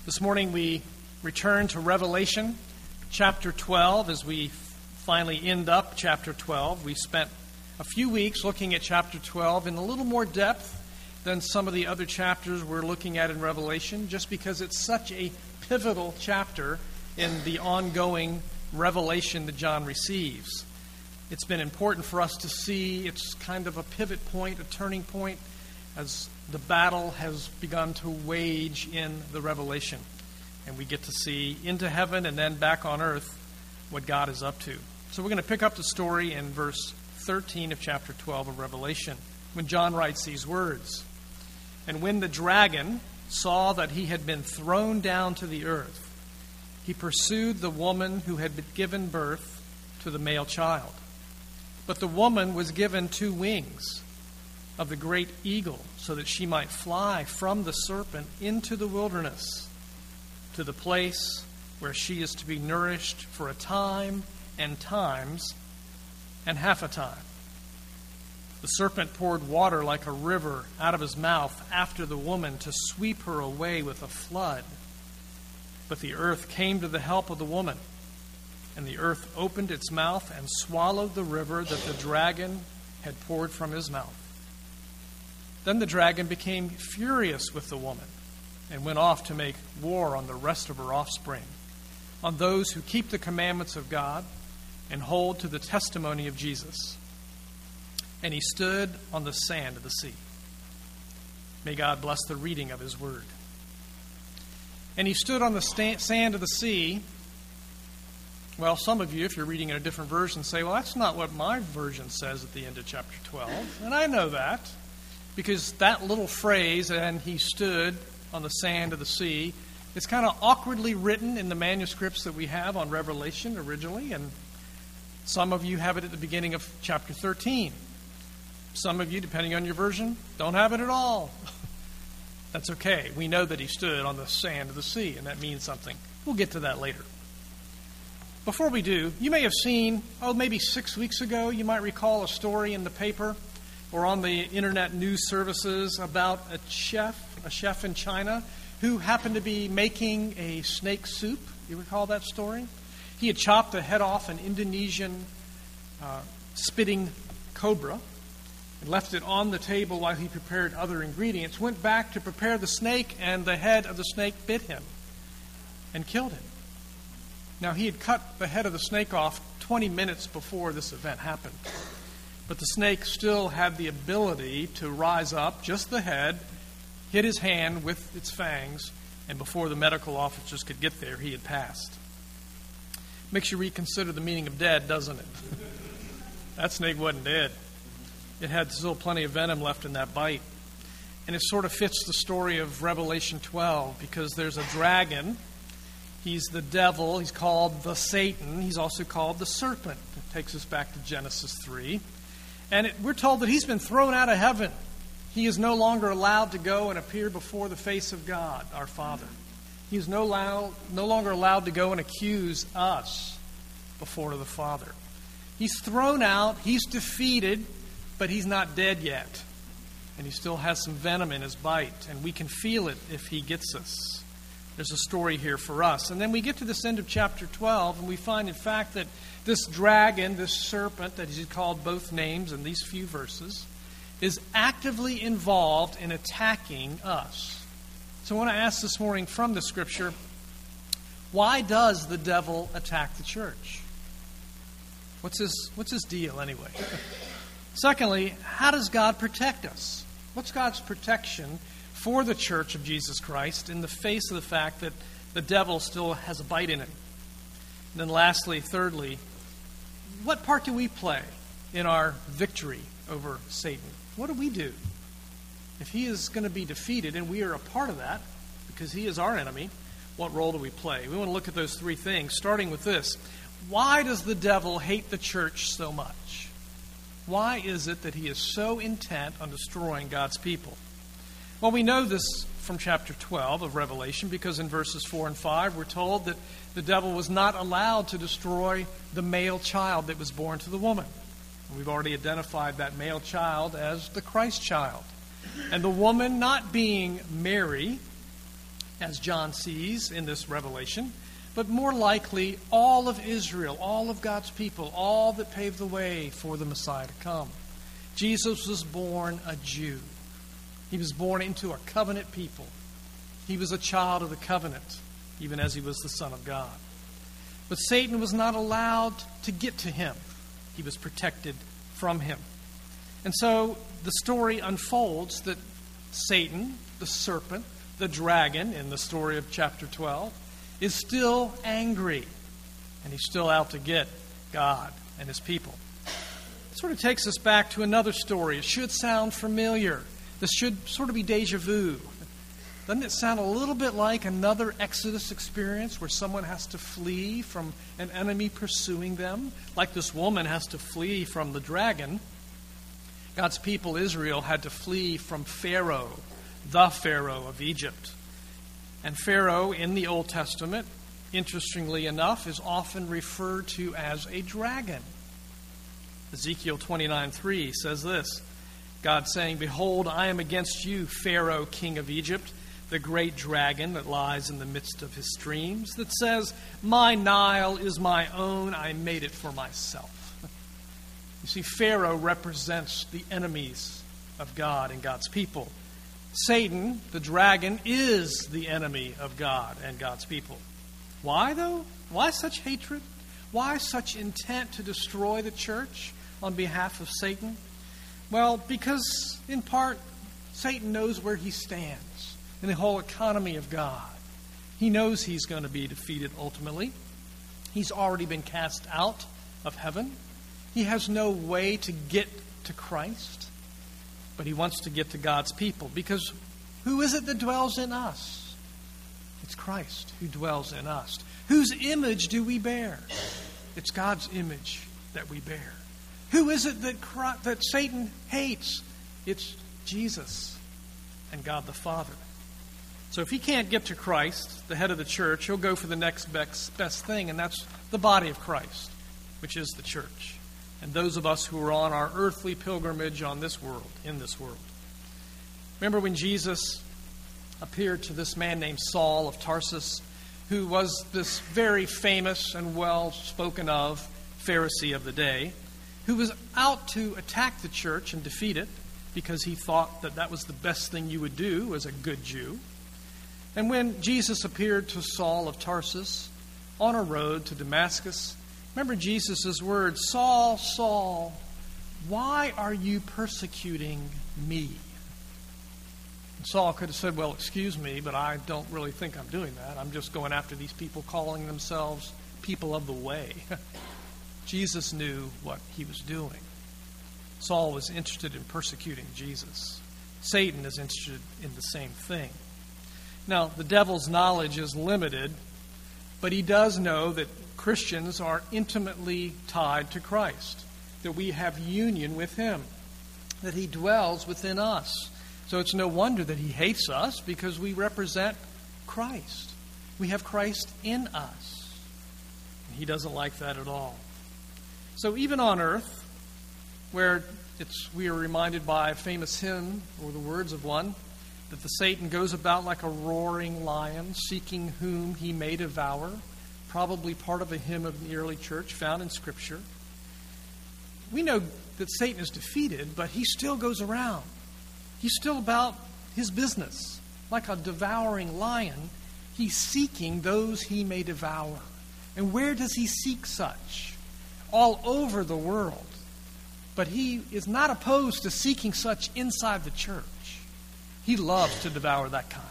This morning we return to Revelation chapter 12 as we finally end up chapter 12. We spent a few weeks looking at chapter 12 in a little more depth than some of the other chapters we're looking at in Revelation, just because it's such a pivotal chapter in the ongoing revelation that John receives. It's been important for us to see it's kind of a pivot point, a turning point, as the battle has begun to wage in the Revelation. And we get to see into heaven and then back on earth what God is up to. So we're going to pick up the story in verse 13 of chapter 12 of Revelation, when John writes these words. And when the dragon saw that he had been thrown down to the earth, he pursued the woman who had given birth to the male child. But the woman was given 2 wings of the great eagle, so that she might fly from the serpent into the wilderness, to the place where she is to be nourished for a time and times and half a time. The serpent poured water like a river out of his mouth after the woman to sweep her away with a flood. But the earth came to the help of the woman, and the earth opened its mouth and swallowed the river that the dragon had poured from his mouth. Then the dragon became furious with the woman and went off to make war on the rest of her offspring, on those who keep the commandments of God and hold to the testimony of Jesus. And he stood on the sand of the sea. May God bless the reading of his word. And he stood on the sand of the sea. Well, some of you, if you're reading in a different version, say, well, that's not what my version says at the end of chapter 12. And I know that, because that little phrase, and he stood on the sand of the sea, it's kind of awkwardly written in the manuscripts that we have on Revelation originally, and some of you have it at the beginning of chapter 13. Some of you, depending on your version, don't have it at all. That's okay. We know that he stood on the sand of the sea, and that means something. We'll get to that later. Before we do, you may have seen, maybe 6 weeks ago, you might recall a story in the paper or on the internet news services about a chef in China who happened to be making a snake soup. You recall that story? He had chopped the head off an Indonesian spitting cobra and left it on the table while he prepared other ingredients, went back to prepare the snake, and the head of the snake bit him and killed him. Now, he had cut the head of the snake off 20 minutes before this event happened. But the snake still had the ability to rise up, just the head, hit his hand with its fangs, and before the medical officers could get there, he had passed. Makes you reconsider the meaning of dead, doesn't it? That snake wasn't dead. It had still plenty of venom left in that bite. And it sort of fits the story of Revelation 12, because there's a dragon. He's the devil. He's called the Satan. He's also called the serpent. It takes us back to Genesis 3. And we're told that he's been thrown out of heaven. He is no longer allowed to go and appear before the face of God, our Father. He is no longer allowed to go and accuse us before the Father. He's thrown out. He's defeated, but he's not dead yet. And he still has some venom in his bite, and we can feel it if he gets us. There's a story here for us. And then we get to this end of chapter 12, and we find, in fact, that this dragon, this serpent, that he's called both names in these few verses, is actively involved in attacking us. So I want to ask this morning from the Scripture, why does the devil attack the church? What's his deal anyway? Secondly, how does God protect us? What's God's protection for the church of Jesus Christ in the face of the fact that the devil still has a bite in it? And then lastly, thirdly, what part do we play in our victory over Satan? What do we do? If he is going to be defeated, and we are a part of that, because he is our enemy, what role do we play? We want to look at those 3 things, starting with this. Why does the devil hate the church so much? Why is it that he is so intent on destroying God's people? Well, we know this from chapter 12 of Revelation, because in verses 4 and 5 we're told that the devil was not allowed to destroy the male child that was born to the woman. We've already identified that male child as the Christ child. And the woman, not being Mary, as John sees in this revelation, but more likely all of Israel, all of God's people, all that paved the way for the Messiah to come. Jesus was born a Jew. He was born into a covenant people. He was a child of the covenant, even as he was the Son of God. But Satan was not allowed to get to him. He was protected from him. And so the story unfolds that Satan, the serpent, the dragon in the story of chapter 12, is still angry. And he's still out to get God and his people. It sort of takes us back to another story. It should sound familiar. This should sort of be deja vu. Doesn't it sound a little bit like another Exodus experience where someone has to flee from an enemy pursuing them? Like this woman has to flee from the dragon. God's people, Israel, had to flee from Pharaoh, the Pharaoh of Egypt. And Pharaoh in the Old Testament, interestingly enough, is often referred to as a dragon. Ezekiel 29:3 says this, God saying, "Behold, I am against you, Pharaoh, king of Egypt, the great dragon that lies in the midst of his streams, that says, my Nile is my own, I made it for myself." You see, Pharaoh represents the enemies of God and God's people. Satan, the dragon, is the enemy of God and God's people. Why, though? Why such hatred? Why such intent to destroy the church on behalf of Satan? Well, because, in part, Satan knows where he stands in the whole economy of God. He knows he's going to be defeated ultimately. He's already been cast out of heaven. He has no way to get to Christ, but he wants to get to God's people. Because who is it that dwells in us? It's Christ who dwells in us. Whose image do we bear? It's God's image that we bear. Who is it that Satan hates? It's Jesus and God the Father. So if he can't get to Christ, the head of the church, he'll go for the next best thing, and that's the body of Christ, which is the church. And those of us who are on our earthly pilgrimage in this world. Remember when Jesus appeared to this man named Saul of Tarsus, who was this very famous and well spoken of Pharisee of the day, who was out to attack the church and defeat it because he thought that that was the best thing you would do as a good Jew. And when Jesus appeared to Saul of Tarsus on a road to Damascus, remember Jesus' words, "Saul, Saul, why are you persecuting me?" And Saul could have said, "Well, excuse me, but I don't really think I'm doing that. I'm just going after these people calling themselves people of the way." Jesus knew what he was doing. Saul was interested in persecuting Jesus. Satan is interested in the same thing. Now, the devil's knowledge is limited, but he does know that Christians are intimately tied to Christ, that we have union with him, that he dwells within us. So it's no wonder that he hates us, because we represent Christ. We have Christ in us. And he doesn't like that at all. So even on earth, where we are reminded by a famous hymn, or the words of one, that the Satan goes about like a roaring lion, seeking whom he may devour, probably part of a hymn of the early church found in Scripture. We know that Satan is defeated, but he still goes around. He's still about his business. Like a devouring lion, he's seeking those he may devour. And where does he seek such? All over the world. But he is not opposed to seeking such inside the church. He loves to devour that kind.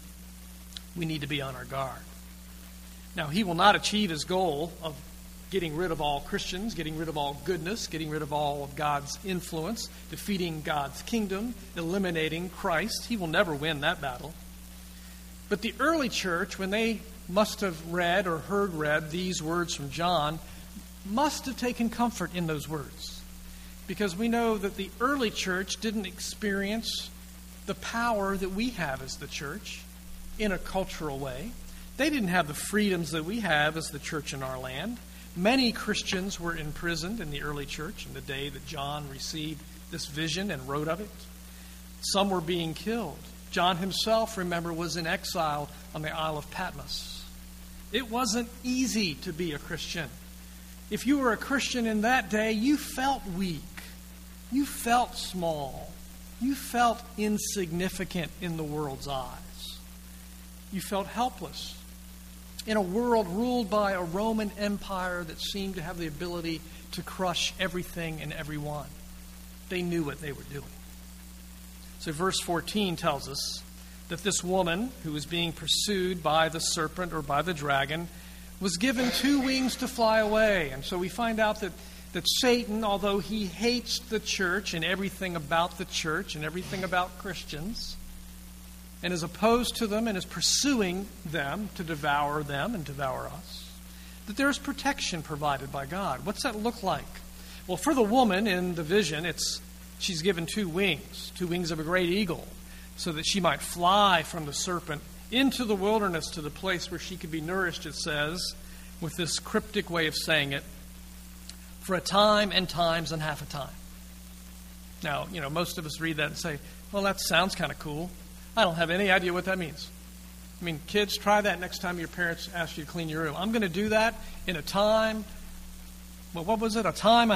We need to be on our guard. Now, he will not achieve his goal of getting rid of all Christians, getting rid of all goodness, getting rid of all of God's influence, defeating God's kingdom, eliminating Christ. He will never win that battle. But the early church, when they must have read or heard read these words from John, must have taken comfort in those words. Because we know that the early church didn't experience the power that we have as the church in a cultural way. They didn't have the freedoms that we have as the church in our land. Many Christians were imprisoned in the early church in the day that John received this vision and wrote of it. Some were being killed. John himself, remember, was in exile on the Isle of Patmos. It wasn't easy to be a Christian. If you were a Christian in that day, you felt weak. You felt small. You felt insignificant in the world's eyes. You felt helpless in a world ruled by a Roman Empire that seemed to have the ability to crush everything and everyone. They knew what they were doing. So verse 14 tells us that this woman who was being pursued by the serpent or by the dragon was given 2 wings to fly away. And so we find out that Satan, although he hates the church and everything about the church and everything about Christians, and is opposed to them and is pursuing them to devour them and devour us, that there is protection provided by God. What's that look like? Well, for the woman in the vision, she's given 2 wings of a great eagle, so that she might fly from the serpent into the wilderness to the place where she could be nourished, it says, with this cryptic way of saying it, for a time and times and half a time. Now, most of us read that and say, well, that sounds kind of cool. I don't have any idea what that means. I mean, kids, try that next time your parents ask you to clean your room. I'm going to do that in a time. Well, what was it? A time,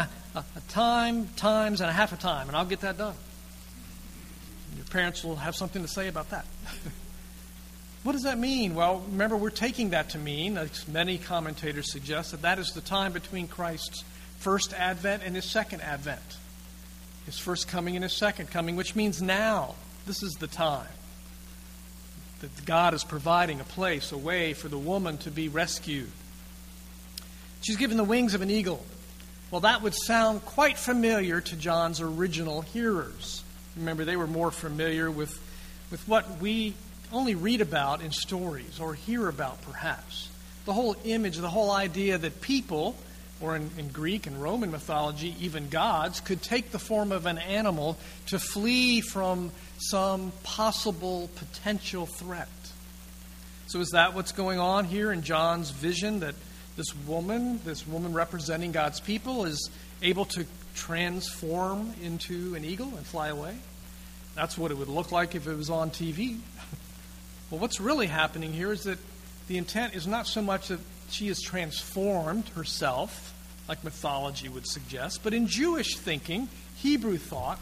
times, and a half a time, and I'll get that done. Your parents will have something to say about that. What does that mean? Well, remember, we're taking that to mean, as many commentators suggest, that is the time between Christ's first advent and his second advent. His first coming and his second coming, which means now. This is the time that God is providing a place, a way for the woman to be rescued. She's given the wings of an eagle. Well, that would sound quite familiar to John's original hearers. Remember, they were more familiar with what we only read about in stories or hear about, perhaps. The whole image, the whole idea that people, or in Greek and Roman mythology, even gods, could take the form of an animal to flee from some possible potential threat. So is that what's going on here in John's vision, that this woman representing God's people, is able to transform into an eagle and fly away? That's what it would look like if it was on TV. Well, what's really happening here is that the intent is not so much that she is transformed herself, like mythology would suggest, but in Jewish thinking, Hebrew thought,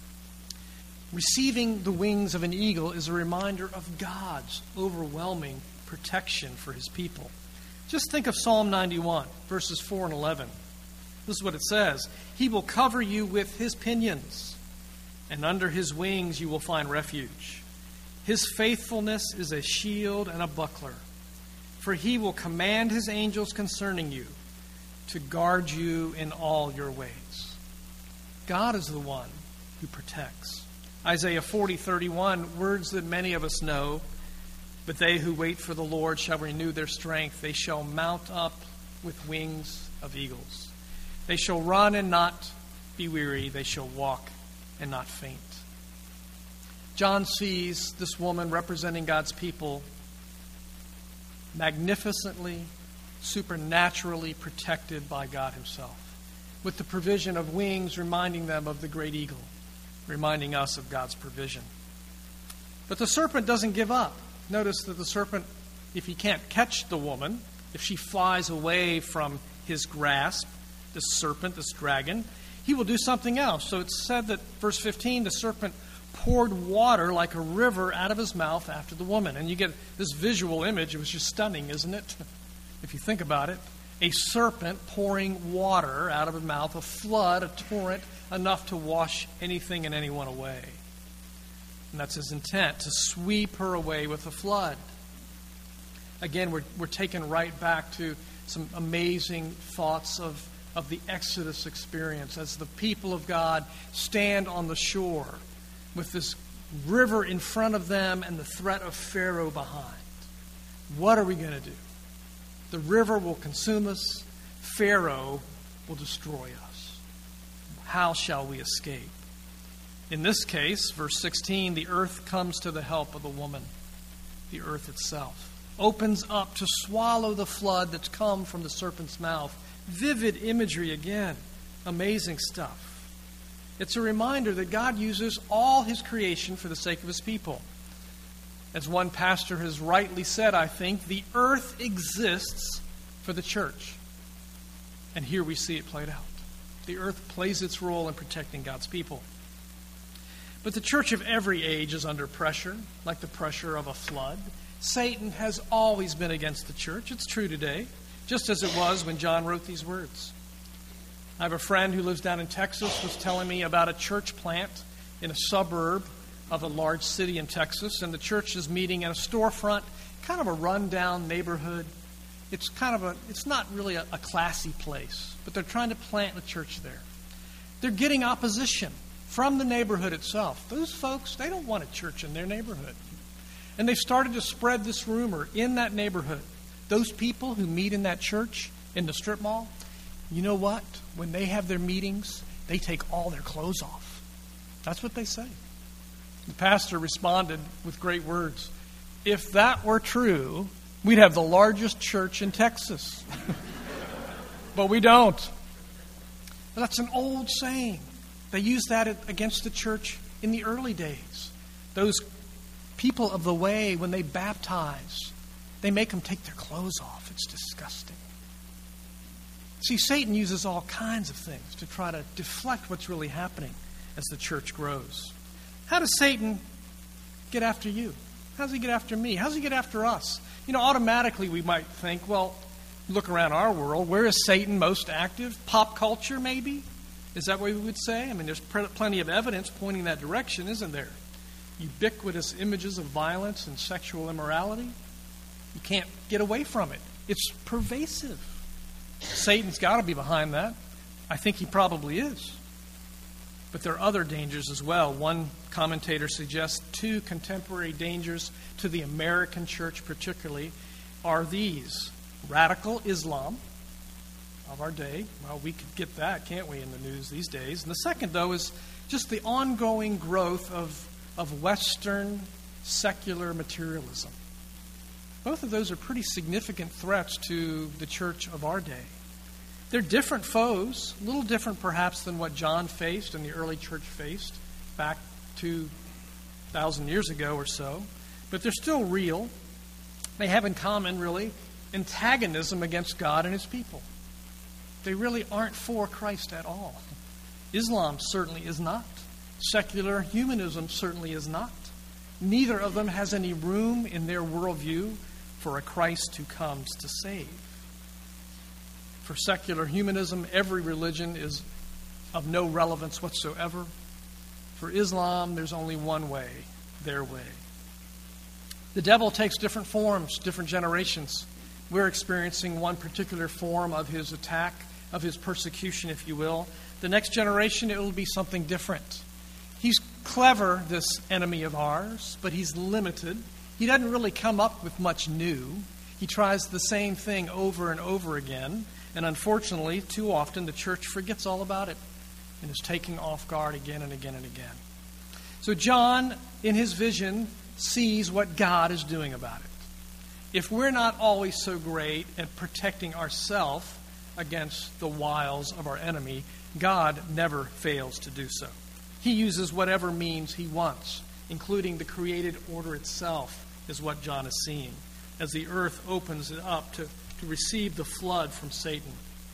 receiving the wings of an eagle is a reminder of God's overwhelming protection for his people. Just think of Psalm 91, verses 4 and 11. This is what it says. He will cover you with his pinions, and under his wings you will find refuge. His faithfulness is a shield and a buckler. For he will command his angels concerning you to guard you in all your ways. God is the one who protects. Isaiah 40:31, words that many of us know. But they who wait for the Lord shall renew their strength. They shall mount up with wings of eagles. They shall run and not be weary. They shall walk and not faint. John sees this woman representing God's people magnificently, supernaturally protected by God himself, with the provision of wings reminding them of the great eagle, reminding us of God's provision. But the serpent doesn't give up. Notice that the serpent, if he can't catch the woman, if she flies away from his grasp, this serpent, this dragon, he will do something else. So it's said that, verse 15, the serpent poured water like a river out of his mouth after the woman. And you get this visual image. It was just stunning, isn't it? If you think about it. A serpent pouring water out of his mouth, a flood, a torrent, enough to wash anything and anyone away. And that's his intent, to sweep her away with a flood. Again, we're taken right back to some amazing thoughts of the Exodus experience as the people of God stand on the shore with this river in front of them and the threat of Pharaoh behind. What are we going to do? The river will consume us. Pharaoh will destroy us. How shall we escape? In this case, verse 16, the earth comes to the help of the woman. The earth itself opens up to swallow the flood that's come from the serpent's mouth. Vivid imagery again. Amazing stuff. It's a reminder that God uses all his creation for the sake of his people. As one pastor has rightly said, I think, the earth exists for the church. And here we see it played out. The earth plays its role in protecting God's people. But the church of every age is under pressure, like the pressure of a flood. Satan has always been against the church. It's true today, just as it was when John wrote these words. I have a friend who lives down in Texas was telling me about a church plant in a suburb of a large city in Texas, and the church is meeting in a storefront, kind of a rundown neighborhood. It's not really a classy place, but they're trying to plant a church there. They're getting opposition from the neighborhood itself. Those folks, they don't want a church in their neighborhood. And they've started to spread this rumor in that neighborhood. Those people who meet in that church in the strip mall, you know what? When they have their meetings, they take all their clothes off. That's what they say. The pastor responded with great words. If that were true, we'd have the largest church in Texas. But we don't. That's an old saying. They used that against the church in the early days. Those people of the way, when they baptize, they make them take their clothes off. It's disgusting. See, Satan uses all kinds of things to try to deflect what's really happening as the church grows. How does Satan get after you? How does he get after me? How does he get after us? Automatically we might think, well, look around our world. Where is Satan most active? Pop culture, maybe? Is that what we would say? I mean, there's plenty of evidence pointing that direction, isn't there? Ubiquitous images of violence and sexual immorality. You can't get away from it. It's pervasive. Satan's got to be behind that. I think he probably is. But there are other dangers as well. One commentator suggests 2 contemporary dangers to the American church particularly are these. Radical Islam of our day. Well, we could get that, can't we, in the news these days. And the second, though, is just the ongoing growth of Western secular materialism. Both of those are pretty significant threats to the church of our day. They're different foes, a little different perhaps than what John faced and the early church faced back 2,000 years ago or so. But they're still real. They have in common, really, antagonism against God and his people. They really aren't for Christ at all. Islam certainly is not. Secular humanism certainly is not. Neither of them has any room in their worldview for a Christ who comes to save. For secular humanism, every religion is of no relevance whatsoever. For Islam, there's only one way, their way. The devil takes different forms, different generations. We're experiencing one particular form of his attack, of his persecution, if you will. The next generation, it will be something different. He's clever, this enemy of ours, but he's limited. He doesn't really come up with much new. He tries the same thing over and over again. And unfortunately, too often, the church forgets all about it and is taken off guard again and again and again. So John, in his vision, sees what God is doing about it. If we're not always so great at protecting ourselves against the wiles of our enemy, God never fails to do so. He uses whatever means he wants, including the created order itself, is what John is seeing, as the earth opens it up to receive the flood from Satan.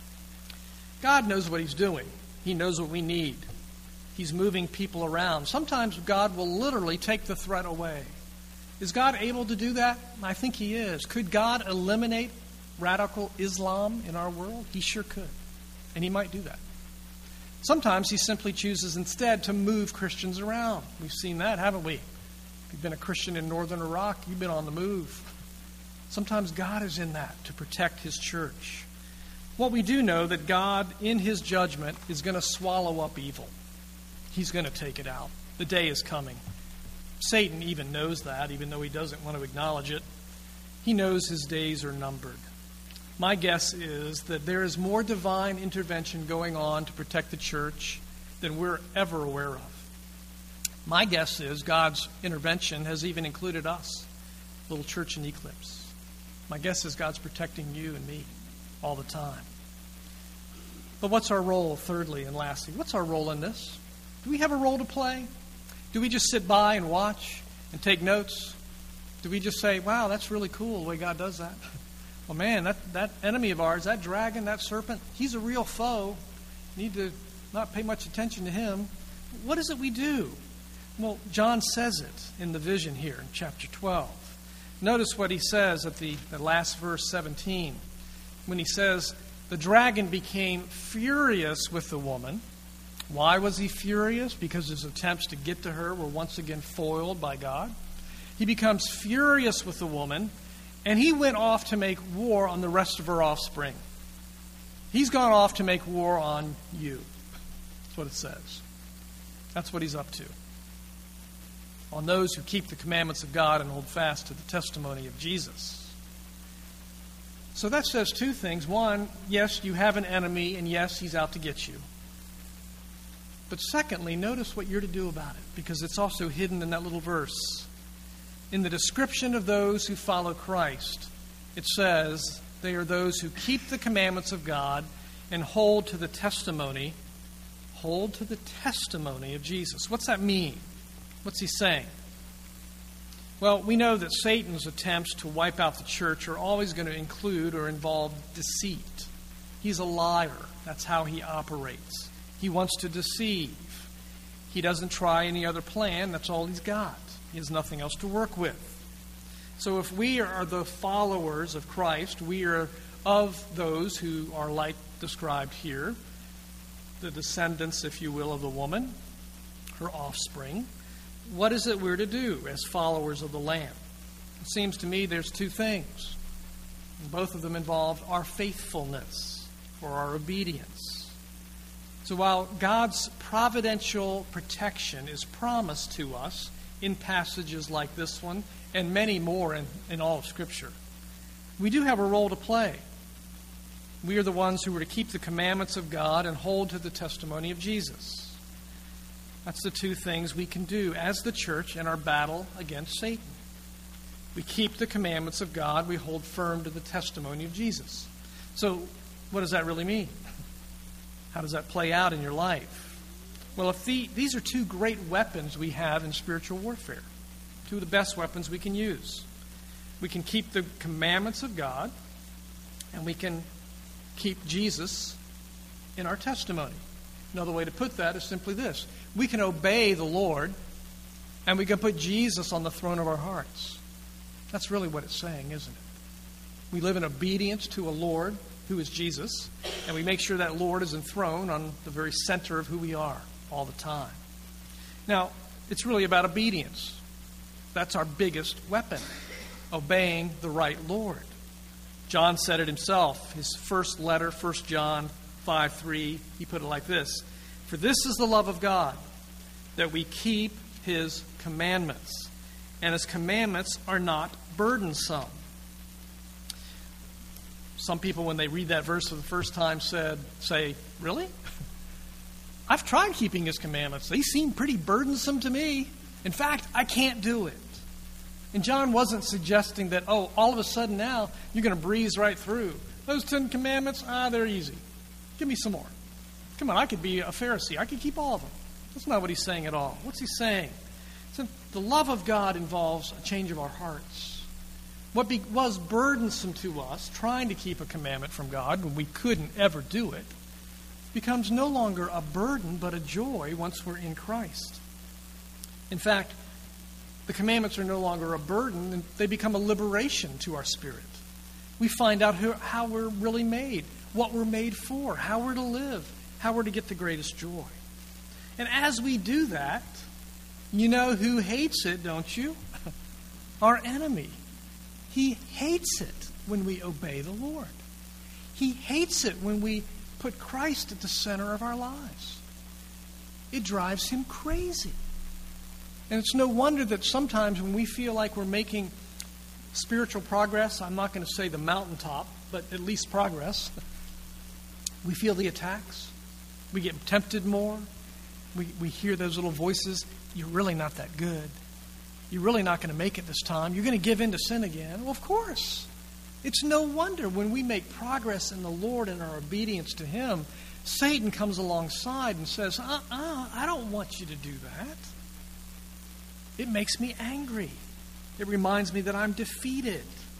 God knows what he's doing. He knows what we need. He's moving people around. Sometimes God will literally take the threat away. Is God able to do that? I think he is. Could God eliminate radical Islam in our world? He sure could. And he might do that. Sometimes he simply chooses instead to move Christians around. We've seen that, haven't we? If you've been a Christian in northern Iraq, you've been on the move. Sometimes God is in that to protect his church. What we do know that God, in his judgment, is going to swallow up evil. He's going to take it out. The day is coming. Satan even knows that, even though he doesn't want to acknowledge it. He knows his days are numbered. My guess is that there is more divine intervention going on to protect the church than we're ever aware of. My guess is God's intervention has even included us, Little Church in Eclipse. My guess is God's protecting you and me all the time. But what's our role, thirdly and lastly? What's our role in this? Do we have a role to play? Do we just sit by and watch and take notes? Do we just say, wow, that's really cool the way God does that? Well, man, that enemy of ours, that dragon, that serpent, he's a real foe. Need to not pay much attention to him. What is it we do? Well, John says it in the vision here in chapter 12. Notice what he says at the last verse 17. When he says, the dragon became furious with the woman. Why was he furious? Because his attempts to get to her were once again foiled by God. He becomes furious with the woman, and he went off to make war on the rest of her offspring. He's gone off to make war on you. That's what it says. That's what he's up to. On those who keep the commandments of God and hold fast to the testimony of Jesus. So that says two things. One, yes, you have an enemy, and yes, he's out to get you. But secondly, notice what you're to do about it, because it's also hidden in that little verse. In the description of those who follow Christ, it says they are those who keep the commandments of God and hold to the testimony of Jesus. What's that mean? What's he saying? Well, we know that Satan's attempts to wipe out the church are always going to include or involve deceit. He's a liar. That's how he operates. He wants to deceive. He doesn't try any other plan. That's all he's got. He has nothing else to work with. So if we are the followers of Christ, we are of those who are like described here, the descendants, if you will, of the woman, her offspring. What is it we're to do as followers of the Lamb? It seems to me there's two things. Both of them involve our faithfulness or our obedience. So while God's providential protection is promised to us in passages like this one and many more in all of Scripture, we do have a role to play. We are the ones who are to keep the commandments of God and hold to the testimony of Jesus. That's the two things we can do as the church in our battle against Satan. We keep the commandments of God. We hold firm to the testimony of Jesus. So what does that really mean? How does that play out in your life? Well, if these are two great weapons we have in spiritual warfare, two of the best weapons we can use. We can keep the commandments of God, and we can keep Jesus in our testimony. Another way to put that is simply this. We can obey the Lord, and we can put Jesus on the throne of our hearts. That's really what it's saying, isn't it? We live in obedience to a Lord who is Jesus, and we make sure that Lord is enthroned on the very center of who we are all the time. Now, it's really about obedience. That's our biggest weapon, obeying the right Lord. John said it himself. His first letter, 1 John 5:3, he put it like this: "For this is the love of God, that we keep his commandments, and his commandments are not burdensome." Some people, when they read that verse for the first time, say, "Really? I've tried keeping his commandments. They seem pretty burdensome to me. In fact, I can't do it." And John wasn't suggesting that, all of a sudden now you're going to breeze right through. Those 10 commandments, they're easy. Give me some more. Come on, I could be a Pharisee. I could keep all of them. That's not what he's saying at all. What's he saying? So the love of God involves a change of our hearts. What was burdensome to us, trying to keep a commandment from God when we couldn't ever do it, becomes no longer a burden but a joy once we're in Christ. In fact, the commandments are no longer a burden, and they become a liberation to our spirit. We find out how we're really made, what we're made for, how we're to live, how we're to get the greatest joy. And as we do that, you know who hates it, don't you? Our enemy. He hates it when we obey the Lord. He hates it when we put Christ at the center of our lives. It drives him crazy. And it's no wonder that sometimes when we feel like we're making spiritual progress, I'm not going to say the mountaintop, but at least progress, we feel the attacks. We get tempted more. We hear those little voices. You're really not that good. You're really not going to make it this time. You're going to give in to sin again. Well, of course. It's no wonder when we make progress in the Lord and our obedience to him, Satan comes alongside and says, I don't want you to do that. It makes me angry. It reminds me that I'm defeated.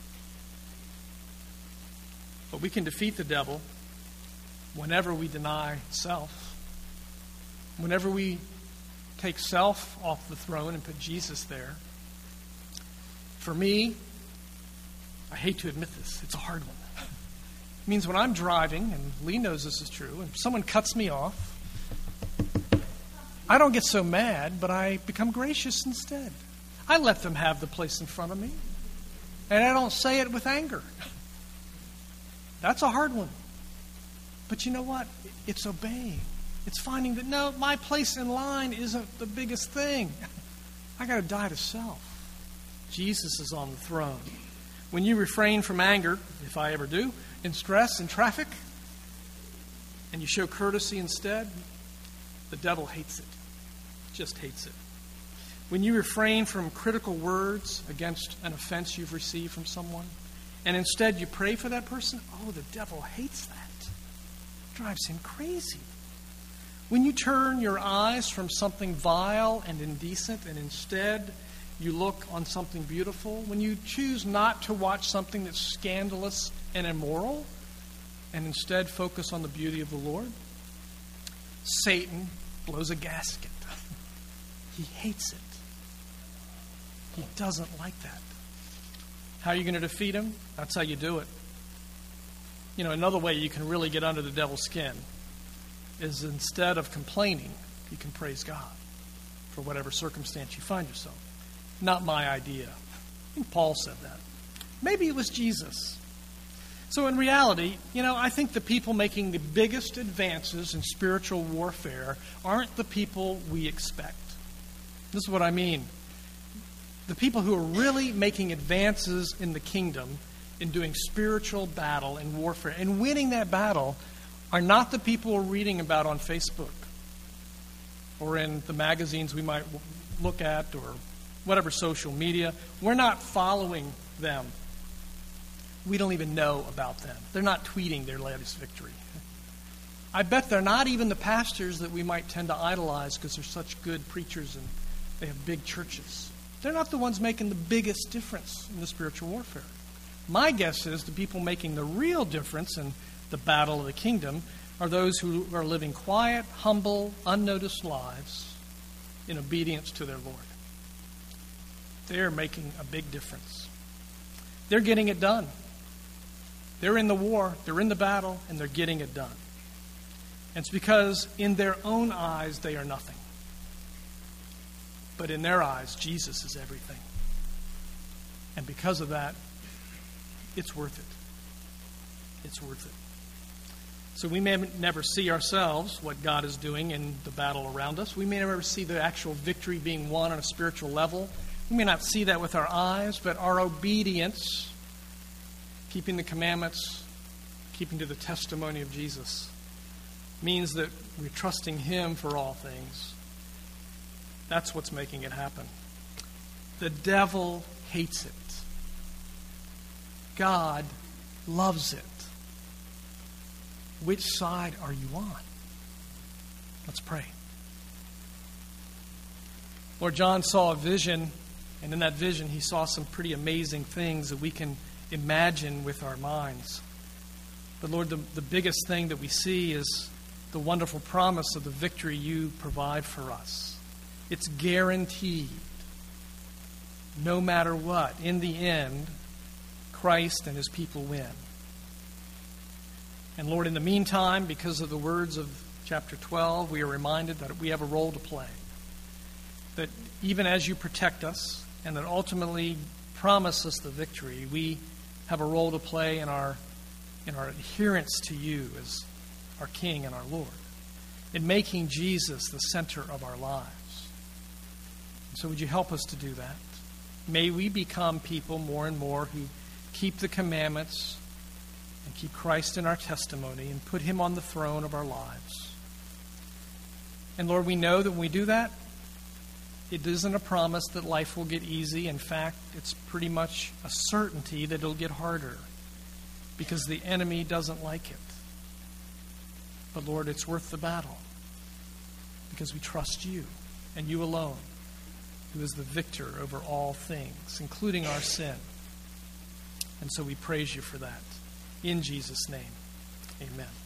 But we can defeat the devil whenever we deny self. Whenever we take self off the throne and put Jesus there. For me, I hate to admit this, it's a hard one. It means when I'm driving, and Lee knows this is true, and someone cuts me off, I don't get so mad, but I become gracious instead. I let them have the place in front of me, and I don't say it with anger. That's a hard one. But you know what? It's obeying. It's finding that, no, my place in line isn't the biggest thing. I got to die to self. Jesus is on the throne. When you refrain from anger, if I ever do, in stress, in traffic, and you show courtesy instead, the devil hates it. Just hates it. When you refrain from critical words against an offense you've received from someone, and instead you pray for that person, oh, the devil hates that. It drives him crazy. When you turn your eyes from something vile and indecent, and instead you look on something beautiful, when you choose not to watch something that's scandalous and immoral, and instead focus on the beauty of the Lord, Satan blows a gasket. He hates it. He doesn't like that. How are you going to defeat him? That's how you do it. You know, another way you can really get under the devil's skin is instead of complaining, you can praise God for whatever circumstance you find yourself. Not my idea. I think Paul said that. Maybe it was Jesus. So in reality, I think the people making the biggest advances in spiritual warfare aren't the people we expect. This is what I mean. The people who are really making advances in the kingdom, in doing spiritual battle and warfare, and winning that battle, are not the people we're reading about on Facebook or in the magazines we might look at or whatever social media. We're not following them. We don't even know about them. They're not tweeting their latest victory. I bet they're not even the pastors that we might tend to idolize because they're such good preachers and they have big churches. They're not the ones making the biggest difference in the spiritual warfare. My guess is the people making the real difference in the battle of the kingdom are those who are living quiet, humble, unnoticed lives in obedience to their Lord. They're making a big difference. They're getting it done. They're in the war, they're in the battle, and they're getting it done. And it's because in their own eyes they are nothing. But in their eyes, Jesus is everything. And because of that, it's worth it. It's worth it. So we may never see ourselves, what God is doing in the battle around us. We may never see the actual victory being won on a spiritual level. We may not see that with our eyes, but our obedience, keeping the commandments, keeping to the testimony of Jesus, means that we're trusting Him for all things. That's what's making it happen. The devil hates it. God loves it. Which side are you on? Let's pray. Lord, John saw a vision, and in that vision he saw some pretty amazing things that we can imagine with our minds. But Lord, the biggest thing that we see is the wonderful promise of the victory you provide for us. It's guaranteed. No matter what, in the end, Christ and His people win. And Lord, in the meantime, because of the words of chapter 12, we are reminded that we have a role to play. That even as you protect us and that ultimately promise us the victory, we have a role to play in our adherence to you as our King and our Lord, in making Jesus the center of our lives. And so would you help us to do that? May we become people more and more who keep the commandments and keep Christ in our testimony and put Him on the throne of our lives. And Lord, we know that when we do that, it isn't a promise that life will get easy. In fact, it's pretty much a certainty that it'll get harder because the enemy doesn't like it. But Lord, it's worth the battle because we trust you and you alone. who is the victor over all things, including our sin. And so we praise you for that. In Jesus' name, amen.